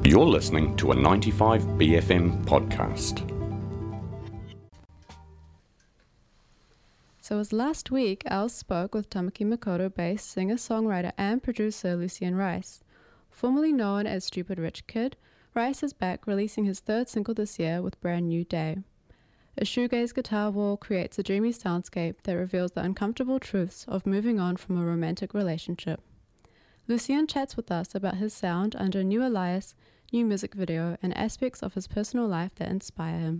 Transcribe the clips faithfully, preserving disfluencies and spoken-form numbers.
You're listening to a ninety-five B F M podcast. So it was last week, Els spoke with Tamaki Makaurau-based singer-songwriter and producer Lucian Rice. Formerly known as Stupid Rich Kid, Rice is back releasing his third single this year with Brand New Day. A shoegaze guitar wall creates a dreamy soundscape that reveals the uncomfortable truths of moving on from a romantic relationship. Lucian chats with us about his sound under New Elias, new music video, and aspects of his personal life that inspire him.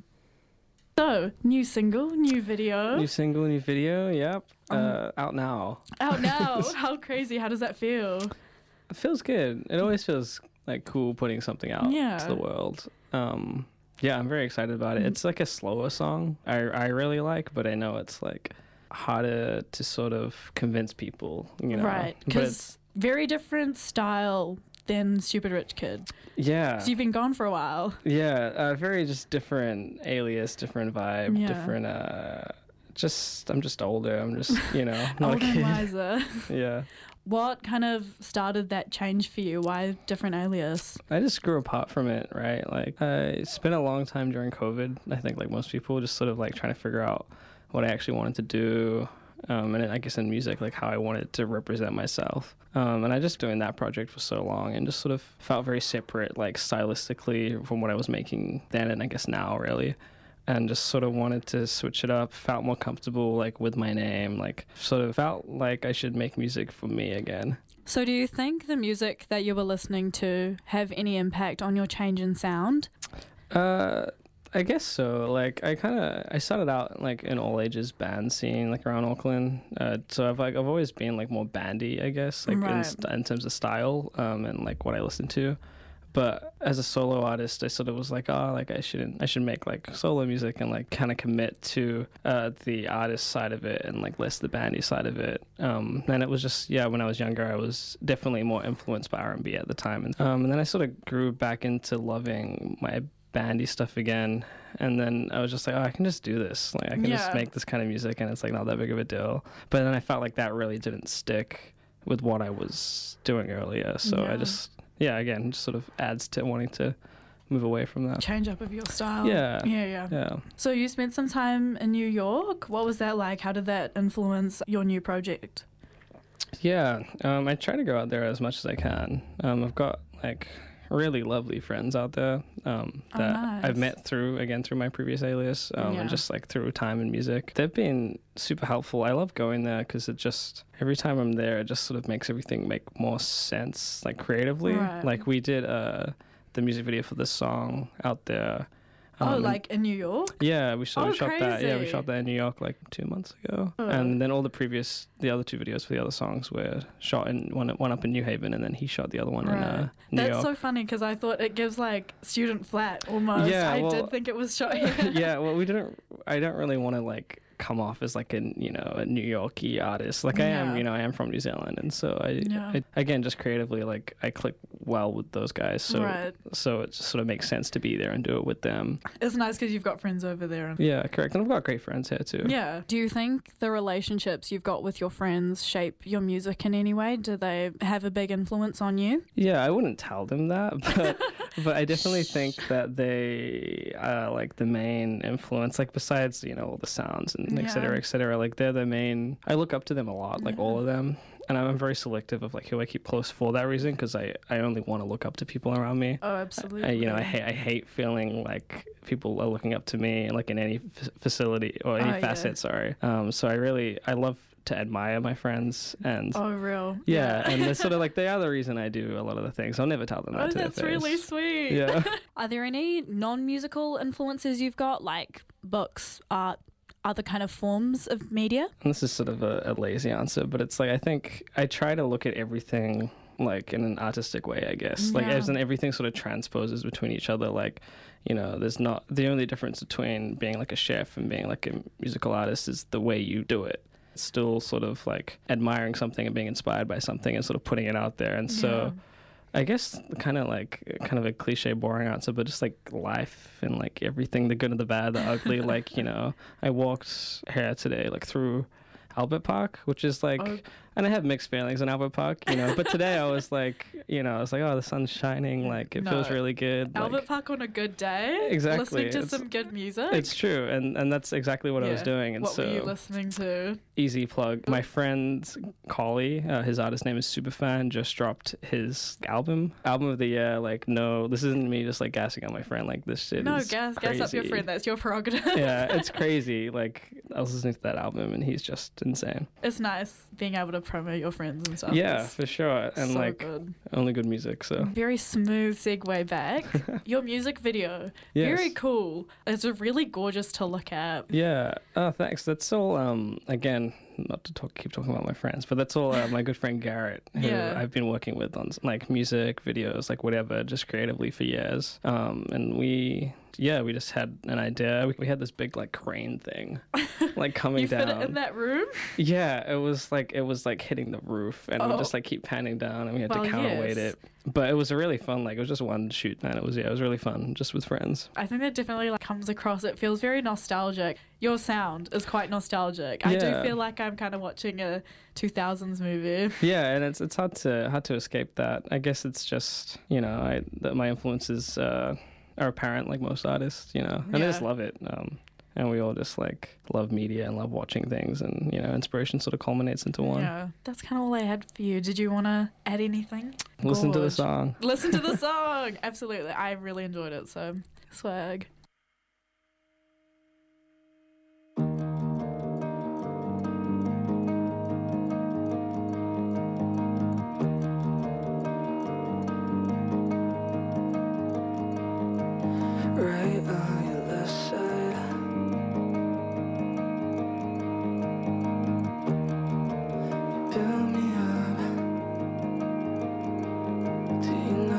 So, new single, new video. New single, new video, yep. Um, uh, out now. Out now. How crazy. How does that feel? It feels good. It always feels like cool putting something out Yeah. to the world. Um, yeah, I'm very excited about it. It's like a slower song I, I really like, but I know it's like harder to sort of convince people, you know. Right. But Because it's- very different style than Stupid Rich Kid. yeah. So you've been gone for a while. Yeah, uh, very just different alias, different vibe, Yeah. different, uh, just, I'm just older. I'm just, you know, not Older a and kid. wiser. Yeah. What kind of started that change for you? Why different alias? I just grew apart from it, right? Like, uh, it's been a long time during COVID. I think, like most people, just sort of like trying to figure out what I actually wanted to do. Um, and I guess in music, like how I wanted to represent myself. Um, and I just doing that project for so long and just sort of felt very separate, like stylistically from what I was making then and I guess now, really. And just sort of wanted to switch it up, felt more comfortable like with my name, like sort of felt like I should make music for me again. So do you think the music that you were listening to have any impact on your change in sound? Uh, I guess so. Like I kind of I started out like in all ages band scene like around Auckland. Uh, so I've like I've always been like more bandy, I guess, like in, Right. st- in terms of style um, and like what I listen to. But as a solo artist, I sort of was like, oh, like I shouldn't, I should make like solo music and like kind of commit to uh, the artist side of it and like less the bandy side of it. Um, and it was just, yeah, when I was younger, I was definitely more influenced by R and B at the time. And, um, and then I sort of grew back into loving my bandy stuff again. And then I was just like, oh, I can just do this. Like I can Yeah. just make this kind of music and it's like not that big of a deal. But then I felt like that really didn't stick with what I was doing earlier. So Yeah. I just... yeah, again, just sort of adds to wanting to move away from that. Change up of your style. Yeah. Yeah, yeah. Yeah. So you spent some time in New York. What was that like? How did that influence your new project? Yeah. Um, I try to go out there as much as I can. Um, I've got like really lovely friends out there um, Oh, that nice. I've met through, again, through my previous alias um, Yeah. and just like through time in music. They've been super helpful. I love going there because it just, every time I'm there, it just sort of makes everything make more sense, like creatively. Right. Like we did uh, the music video for this song out there. Oh, um, and- like in New York? Yeah, we shot, Oh, we shot that. Yeah, we crazy. shot that in New York like two months ago, Oh. and then all the previous, the other two videos for the other songs were shot in one, one up in New Haven, and then he shot the other one in uh, New That's York. so funny because I thought it gives like student flat almost. Yeah, I well- did think it was shot here. Yeah, well, we didn't. I don't really want to like come off as like a you know a New Yorkie artist. Like I am, Yeah. you know, I am from New Zealand, and so I, Yeah. I again just creatively like I click well with those guys. So Right. so it just sort of makes sense to be there and do it with them. It's nice because you've got friends over there. And Yeah, correct. And I've got great friends here too. yeah. Do you think the relationships you've got with your friends shape your music in any way? Do they have a big influence on you? Yeah, I wouldn't tell them that, but but I definitely think that they are like the main influence. Like besides, you know, all the sounds and et cetera, Yeah. et cetera. Like they're the main. I look up to them a lot, like all of them, and I'm very selective of like who I keep close for that reason because I I only want to look up to people around me. Oh, absolutely. I, you know, I hate I hate feeling like people are looking up to me like in any f- facility or any Oh, yeah. facet. Sorry. Um. So I really I love to admire my friends and. Oh, real. Yeah, and they're sort of like they are the reason I do a lot of the things. I'll never tell them that Oh, to their that's face. really sweet. Yeah. Are there any non-musical influences you've got, like books, art, other kind of forms of media? And this is sort of a, a lazy answer, but it's like I think I try to look at everything like in an artistic way, I guess. Like Yeah. as in everything sort of transposes between each other. Like, you know, there's not the only difference between being like a chef and being like a musical artist is the way you do it. It's still sort of like admiring something and being inspired by something and sort of putting it out there. And so I guess kind of like kind of a cliche, boring answer, but just like life and like everything, the good and the bad, the ugly. Like, you know, I walked here today like through Albert Park, which is like Oh. And I have mixed feelings on Albert Park, you know. But today I was like, you know, I was like, oh, the sun's shining. Like, it No. feels really good. Albert like, Park on a good day. Exactly. Listening to It's- some good music. It's true. And, and that's exactly what I was Yeah. doing. And what so, were you listening to? easy plug. My friend, Collie, uh, his artist name is Superfan, just dropped his album. Album of the year. Like, no, this isn't me just, like, gassing on my friend. Like, this shit No, is gas, crazy. gas up your friend. That's your prerogative. Yeah, it's crazy. Like, I was listening to that album, and he's just insane. It's nice being able to promote your friends and stuff. Yeah, It's for sure. And, so like, good. only good music, so. Very smooth segue back. Your music video, Yes. very cool. It's really gorgeous to look at. Yeah. Oh, thanks. That's all, um, again, not to talk, keep talking about my friends, but that's all uh, my good friend Garrett, who Yeah. I've been working with on, like, music, videos, like, whatever, just creatively for years. Um, and we, yeah, we just had an idea. We, we had this big, like, crane thing, like, coming You down. fit it in that room? Yeah, it was like it was like hitting the roof, and we Oh. just like keep panning down, and we had Well, to counterweight yes. it. But it was a really fun, like it was just one shoot, and it was yeah, it was really fun, just with friends. I think that definitely like comes across. It feels very nostalgic. Your sound is quite nostalgic. I Yeah. do feel like I'm kind of watching a two thousands movie. Yeah, and it's it's hard to hard to escape that. I guess it's just you know I that my influences uh, are apparent, like most artists, you know, and I just Yeah. love it. Um, and we all just like love media and love watching things, and you know, inspiration sort of culminates into one. Yeah, that's kind of all I had for you. Did you want to add anything? Listen to the Gorge. song. Listen to the song. Absolutely. I really enjoyed it. So, swag.